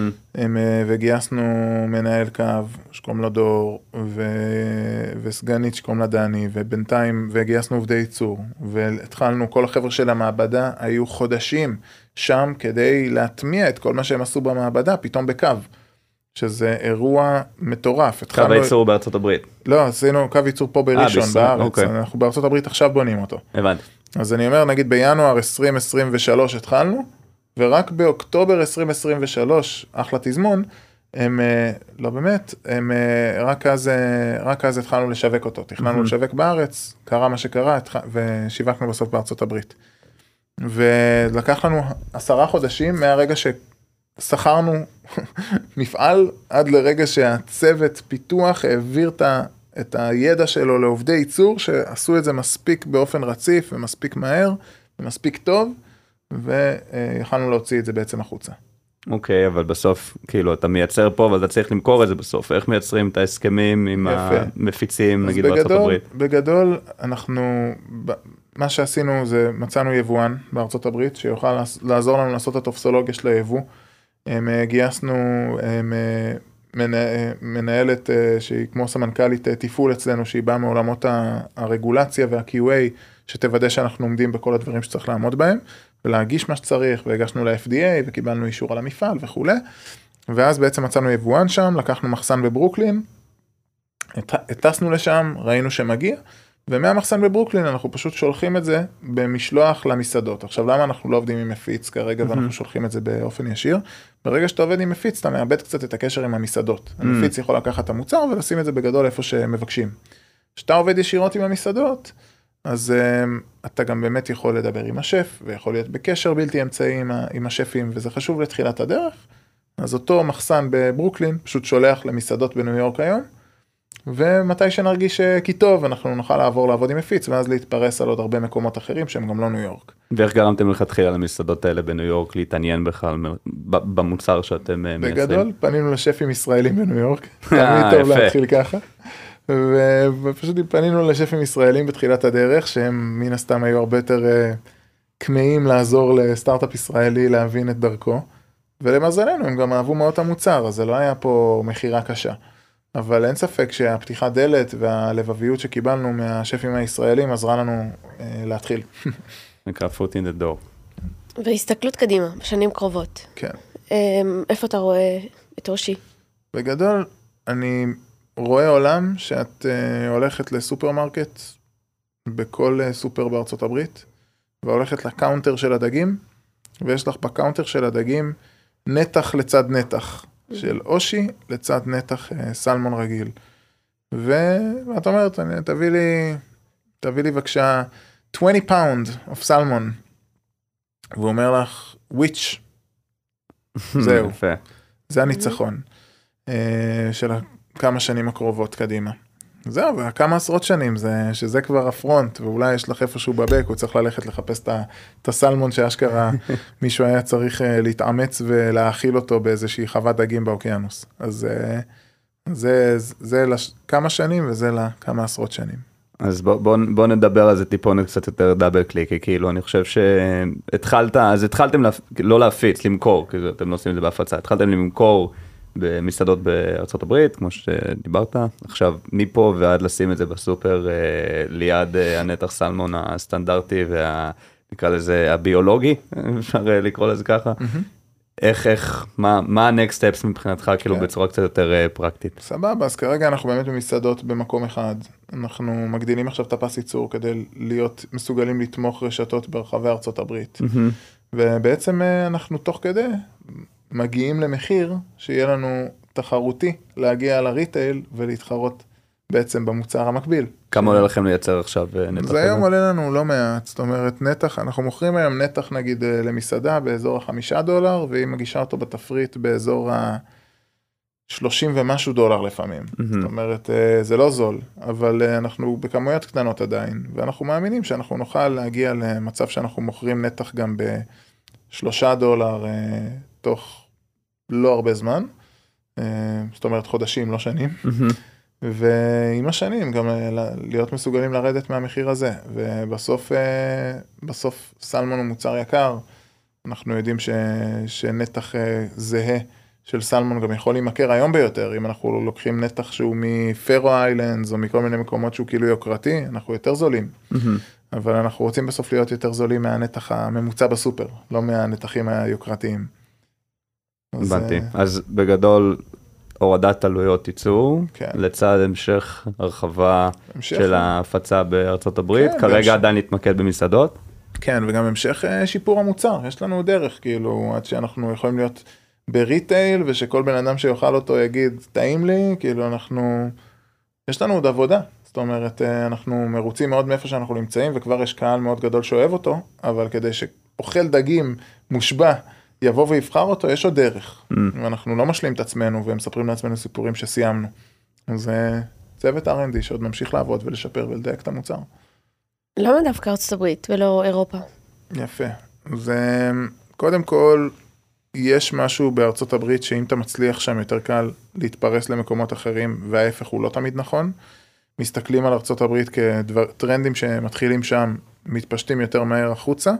[SPEAKER 1] וגייסנו מנהל קו שקוראים לו דור, וסגנית שקוראים לה דני, ובינתיים, וגייסנו עובדי ייצור, והתחלנו, כל החבר'ה של המעבדה היו חודשים שם כדי להטמיע את כל מה שהם עשו במעבדה, פתאום בקו, שזה אירוע מטורף.
[SPEAKER 4] קו הייצור בארצות הברית.
[SPEAKER 1] לא, עשינו קו ייצור פה בראשון, בארץ, אנחנו בארצות הברית עכשיו בונים אותו.
[SPEAKER 4] הבנתי.
[SPEAKER 1] אז אני אומר, נגיד בינואר עשרים עשרים ושלוש התחלנו, ורק באוקטובר עשרים עשרים ושלוש, אחלה תזמון, הם, לא באמת, הם רק אז, רק אז התחלנו לשווק אותו. תכננו לשווק בארץ, קרה מה שקרה, ושיווקנו בסוף בארצות הברית. ולקח לנו עשרה חודשים מהרגע ששכרנו מפעל, עד לרגע שהצוות פיתוח העביר את הידע שלו לעובדי ייצור, שעשו את זה מספיק באופן רציף ומספיק מהר ומספיק טוב, ויכולנו להוציא את זה בעצם החוצה.
[SPEAKER 4] אוקיי, אבל בסוף, כאילו, אתה מייצר פה, אבל אתה צריך למכור את זה בסוף. איך מייצרים את ההסכמים עם המפיצים, נגיד בארצות הברית?
[SPEAKER 1] בגדול, אנחנו, מה שעשינו זה, מצאנו יבואן בארצות הברית, שיוכל לעזור לנו לעשות את הטופסולוגיה של היבוא. גייסנו מנהלת שהיא כמו סמנכ"לית תפעול אצלנו, שהיא באה מעולמות הרגולציה וה-קיו איי, שתוודא שאנחנו עומדים בכל הדברים שצריך לעמוד בהם. ולהגיש מה שצריך, והגשנו ל-אף די איי, וקיבלנו אישור על המפעל וכו'. ואז בעצם מצאנו יבואן שם, לקחנו מחסן בברוקלין, הטסנו לשם, ראינו שמגיע, ומהמחסן בברוקלין אנחנו פשוט שולחים את זה במשלוח למסעדות. עכשיו, למה אנחנו לא עובדים עם מפיץ כרגע, ואנחנו שולחים את זה באופן ישיר? ברגע שאתה עובד עם מפיץ, אתה מאבד קצת את הקשר עם המסעדות. המפיץ יכול לקחת את המוצר, ולשים את זה בגדול איפה שמבקשים. כשאתה עובד ישירות עם המסעדות, אז um, אתה גם באמת יכול לדבר עם השף, ויכול להיות בקשר בלתי אמצעי עם, עם השפים, וזה חשוב לתחילת הדרך. אז אותו מחסן בברוקלין, פשוט שולח למסעדות בניו יורק היום, ומתי שנרגיש כי טוב, אנחנו נוכל לעבור לעבוד עם מפיץ, ואז להתפרס על עוד הרבה מקומות אחרים, שהם גם לא ניו יורק.
[SPEAKER 4] ואיך גרמתם לכתחילה למסעדות האלה בניו יורק, להתעניין בכלל במוצר שאתם מייצרים?
[SPEAKER 1] בגדול, פנינו לשפים ישראלים בניו יורק, תמיד טוב להתחיל ככה. ופשוט פנינו לשפים ישראלים בתחילת הדרך, שהם מן הסתם היו הרבה יותר כמאים לעזור לסטארט-אפ ישראלי להבין את דרכו, ולמזלנו הם גם אהבו מאוד המוצר, אז זה לא היה פה מחירה קשה. אבל אין ספק שהפתיחת דלת והלבביות שקיבלנו מהשפים הישראלים עזרה לנו אה, להתחיל.
[SPEAKER 4] נקרא foot in the door.
[SPEAKER 2] והסתכלות קדימה, בשנים קרובות.
[SPEAKER 1] כן.
[SPEAKER 2] איפה אתה רואה את אושי?
[SPEAKER 1] בגדול, אני רואה עולם שאת uh, הולכת לסופרמרקט בכל uh, סופר בארצות הברית, והולכת לקאונטר של הדגים, ויש לך בקאונטר של הדגים נתח לצד נתח, של אושי לצד נתח uh, סלמון רגיל. ואת אומרת, אני, תביא לי, תביא לי בבקשה twenty pound of salmon, והוא אומר לך, which? זהו, זה הניצחון uh, של כמה שנים הקרובות קדימה. זהו, וכמה עשרות שנים, זה, שזה כבר הפרונט, ואולי יש לך איפשהו בבק, הוא צריך ללכת לחפש את הסלמון שאשכרה מישהו היה צריך להתאמץ ולהאכיל אותו באיזושהי חוות דגים באוקיינוס. אז זה, זה, זה לכמה שנים וזה לכמה עשרות שנים.
[SPEAKER 4] אז בוא, בוא, בוא נדבר על זה טיפונת קצת יותר דאבל קליקי, כאילו אני חושב שהתחלת, אז התחלתם להפ... לא להפיץ, למכור, כי אתם לא עושים את זה בהפצה, התחלתם למכור במסעדות בארצות הברית, כמו שדיברת, עכשיו מפה ועד לשים את זה בסופר ליד הנתח סלמון הסטנדרטי ונקרא לזה הביולוגי, אפשר לקרוא לזה ככה, איך, איך, מה, מה ה-next steps מבחינתך, כאילו בצורה קצת יותר פרקטית?
[SPEAKER 1] סבבה, אז כרגע אנחנו באמת במסעדות במקום אחד, אנחנו מגדילים עכשיו את הפס ייצור כדי להיות מסוגלים לתמוך רשתות ברחבי ארצות הברית, ובעצם אנחנו תוך כדי מגיעים למחיר שיהיה לנו תחרותי להגיע לריטייל ולהתחרות בעצם במוצר המקביל.
[SPEAKER 4] כמה עולה לכם לייצר עכשיו נתח?
[SPEAKER 1] זה היום עולה לנו לא מעט, זאת אומרת נתח, אנחנו מוכרים היום נתח נגיד למסעדה באזור החמישה דולר, והיא מגישה אותו בתפריט באזור ה-שלושים ומשהו דולר לפעמים. זאת אומרת, זה לא זול, אבל אנחנו בכמויות קטנות עדיין, ואנחנו מאמינים שאנחנו נוכל להגיע למצב שאנחנו מוכרים נתח גם בשלושה דולר תוך לא הרבה זמן, זאת אומרת חודשים, לא שנים, ועם השנים גם להיות מסוגלים לרדת מהמחיר הזה, ובסוף בסוף סלמון הוא מוצר יקר, אנחנו יודעים ש, שנתח זהה של סלמון גם יכול להימכר היום ביותר, אם אנחנו לוקחים נתח שהוא מפרו איילנדס או מכל מיני מקומות שהוא כאילו יוקרתי, אנחנו יותר זולים, אבל אנחנו רוצים בסוף להיות יותר זולים מהנתח הממוצע בסופר, לא מהנתחים היוקרתיים.
[SPEAKER 4] הבנתי, אז בגדול הורדת עלויות ייצור,
[SPEAKER 1] כן.
[SPEAKER 4] לצד המשך הרחבה
[SPEAKER 1] המשך.
[SPEAKER 4] של ההפצה בארצות הברית,
[SPEAKER 1] כן,
[SPEAKER 4] כרגע
[SPEAKER 1] והמשך.
[SPEAKER 4] עדיין להתמקד במסעדות.
[SPEAKER 1] כן, וגם המשך אה, שיפור המוצר, יש לנו דרך, כאילו, עד שאנחנו יכולים להיות בריטייל, ושכל בן אדם שיוכל אותו יגיד, טעים לי, כאילו, אנחנו, יש לנו עוד עבודה, זאת אומרת, אה, אנחנו מרוצים מאוד מאיפה שאנחנו נמצאים, וכבר יש קהל מאוד גדול שאוהב אותו, אבל כדי שאוכל דגים מושבע, יבוא ויבחר אותו, יש עוד דרך, mm. ואנחנו לא משלים את עצמנו, ומספרים לעצמנו סיפורים שסיימנו. אז אה, צוות אר אנד די שעוד ממשיך לעבוד ולשפר ולדייק את המוצר.
[SPEAKER 5] למה דווקא ארצות הברית ולא אירופה?
[SPEAKER 1] יפה. זה, קודם כל, יש משהו בארצות הברית שאם אתה מצליח שם יותר קל להתפרס למקומות אחרים, וההפך הוא לא תמיד נכון. מסתכלים על ארצות הברית כטרנדים שמתחילים שם, מתפשטים יותר מהר החוצה.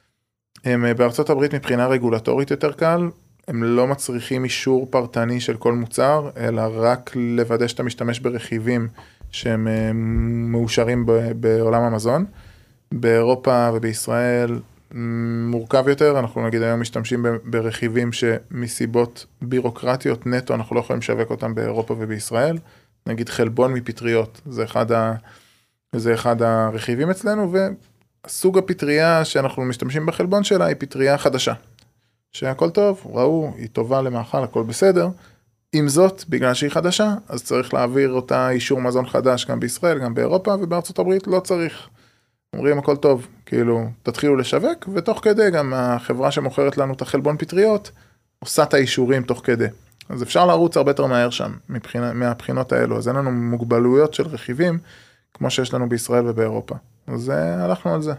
[SPEAKER 1] הם בארצות הברית מבחינה רגולטורית יותר קל, הם לא מצריכים אישור פרטני של כל מוצר, אלא רק לוודא שאתה משתמש ברכיבים שהם מאושרים בעולם המזון. באירופה ובישראל מורכב יותר, אנחנו נגיד היום משתמשים ברכיבים שמסיבות בירוקרטיות נטו, אנחנו לא יכולים לשווק אותם באירופה ובישראל. נגיד חלבון מפטריות, זה אחד, ה... זה אחד הרכיבים אצלנו, והסוג הפטריה שאנחנו משתמשים בחלבון שלה היא פטריה חדשה. שהכל טוב, ראו, היא טובה למאכל, הכל בסדר. עם זאת, בגלל שהיא חדשה, אז צריך להעביר אותה אישור מזון חדש גם בישראל, גם באירופה, ובארצות הברית לא צריך. אומרים הכל טוב, כאילו, תתחילו לשווק, ותוך כדי גם החברה שמוכרת לנו את החלבון פטריות, עושה את האישורים תוך כדי. אז אפשר לרוץ הרבה יותר מהר שם, מבחינה, מהבחינות האלו. אז אין לנו מוגבלויות של רכיבים, כמו שיש לנו בישראל ובאירופה. אז הלכנו על זה.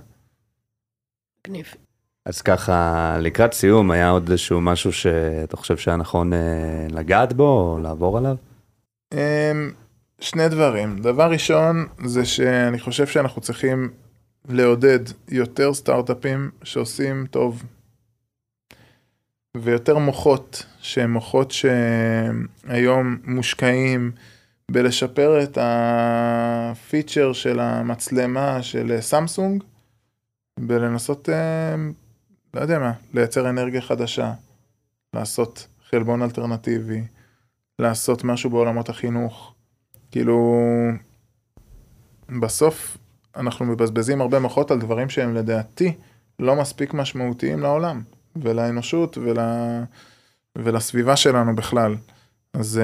[SPEAKER 5] גניב.
[SPEAKER 4] אז ככה, לקראת סיום, היה עוד איזשהו משהו שאתה חושב שהיה נכון אה, לגעת בו, או לעבור עליו?
[SPEAKER 1] שני דברים. דבר ראשון, זה שאני חושב שאנחנו צריכים לעודד יותר סטארט-אפים שעושים טוב, ויותר מוחות, שהם מוחות שהיום מושקעים בלשפר את הפיצ'ר של המצלמה של סמסונג, בלנסות, לא יודע מה, לייצר אנרגיה חדשה, לעשות חלבון אלטרנטיבי, לעשות משהו בעולמות החינוך. כאילו, בסוף אנחנו מבזבזים הרבה מוחות על דברים שהם לדעתי לא מספיק משמעותיים לעולם, ולאנושות ול... ולסביבה שלנו בכלל. אז,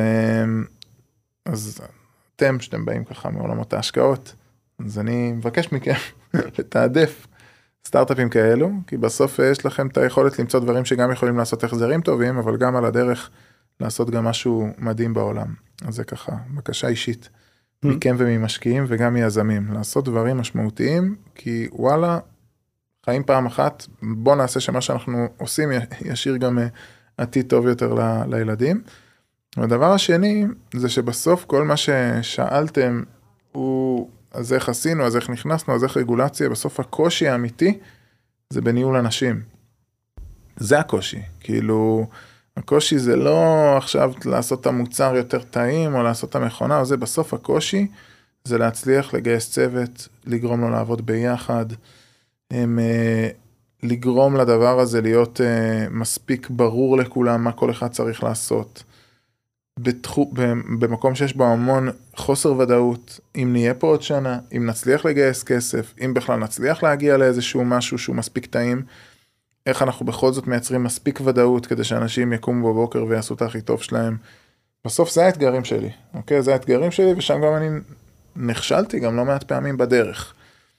[SPEAKER 1] אז אתם שאתם באים ככה מעולמות ההשקעות, אז אני מבקש מכם לתעדף סטארט-אפים כאלו, כי בסוף יש לכם את היכולת למצוא דברים שגם יכולים לעשות החזרים טובים, אבל גם על הדרך לעשות גם משהו מדהים בעולם. אז זה ככה, בקשה אישית מכם וממשקיעים וגם מיזמים, לעשות דברים משמעותיים, כי וואלה, חיים פעם אחת, בוא נעשה שמה שאנחנו עושים ישאיר גם עתיד טוב יותר ל- לילדים. והדבר השני, זה שבסוף כל מה ששאלתם הוא, אז איך עשינו, אז איך נכנסנו, אז איך רגולציה, בסוף הקושי האמיתי זה בניהול אנשים. זה הקושי, כאילו, הקושי זה לא עכשיו לעשות את המוצר יותר טעים, או לעשות את המכונה, או זה בסוף הקושי, זה להצליח לגייס צוות, לגרום לו לעבוד ביחד, הם, לגרום לדבר הזה להיות מספיק ברור לכולם, מה כל אחד צריך לעשות. בתחו, במקום שיש בו המון חוסר ודאות, אם נהיה פה עוד שנה, אם נצליח לגייס כסף, אם בכלל נצליח להגיע לאיזשהו משהו שהוא מספיק טעים, איך אנחנו בכל זאת מייצרים מספיק ודאות, כדי שאנשים יקומו בבוקר ויעשו את הכי טוב שלהם. בסוף זה האתגרים שלי, אוקיי? זה האתגרים שלי, ושם גם אני נכשלתי גם לא מעט פעמים בדרך.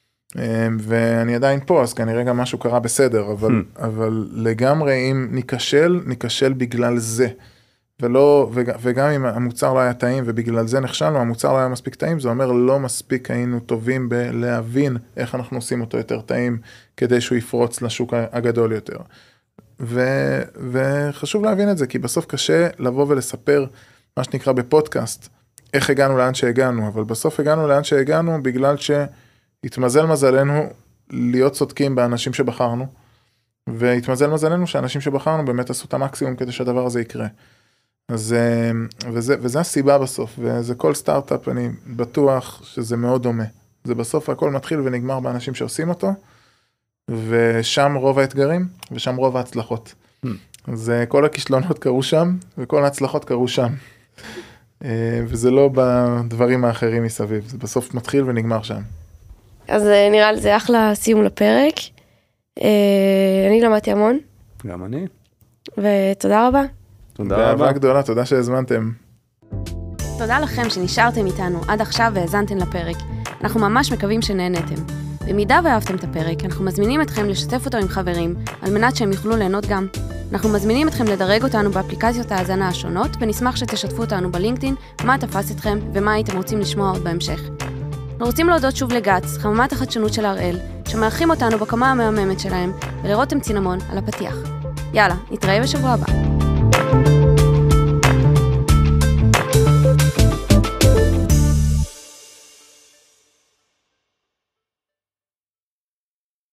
[SPEAKER 1] ואני עדיין פה, אז כנראה גם משהו קרה בסדר, אבל, אבל לגמרי אם ניקשל, ניקשל בגלל זה. ולא, וגם אם המוצר לא היה טעים, ובגלל זה נכשלנו, המוצר לא היה מספיק טעים, זה אומר לא מספיק היינו טובים בלהבין איך אנחנו עושים אותו יותר טעים, כדי שהוא יפרוץ לשוק הגדול יותר. ו, וחשוב להבין את זה, כי בסוף קשה לבוא ולספר, מה שנקרא בפודקאסט, איך הגענו לאן שהגענו, אבל בסוף הגענו לאן שהגענו, בגלל שהתמזל מזלנו להיות צודקים באנשים שבחרנו, והתמזל מזלנו שאנשים שבחרנו באמת עשו את המקסימום כדי שהדבר הזה יקרה. אז, וזה, וזה הסיבה בסוף, וזה כל סטארט-אפ, אני בטוח שזה מאוד דומה. זה בסוף הכל מתחיל ונגמר באנשים שעושים אותו, ושם רוב האתגרים, ושם רוב ההצלחות. אז כל הכישלונות קרו שם, וכל ההצלחות קרו שם. וזה לא בדברים האחרים מסביב, זה בסוף מתחיל ונגמר שם.
[SPEAKER 5] אז נראה לי זה אחלה סיום לפרק. אני למדתי המון.
[SPEAKER 4] גם אני.
[SPEAKER 5] ותודה רבה.
[SPEAKER 4] תודה רבה.
[SPEAKER 1] באהבה גדולה, תודה שהזמנתם.
[SPEAKER 2] תודה לכם שנשארתם איתנו עד עכשיו והאזנתם לפרק. אנחנו ממש מקווים שנהנתם. במידה ואהבתם את הפרק, אנחנו מזמינים אתכם לשתף אותו עם חברים, על מנת שהם יוכלו ליהנות גם. אנחנו מזמינים אתכם לדרג אותנו באפליקציות ההאזנה השונות, ונשמח שתשתפו אותנו בלינקדאין, מה תפס אתכם ומה הייתם רוצים לשמוע עוד בהמשך. אנחנו רוצים להודות שוב לגץ, חממת החדשנות של הראל, שמארחים אותנו בקומה המהממת שלהם, ולרותם צינמון על הפתיח. יאללה, נתראה בשבוע הבא.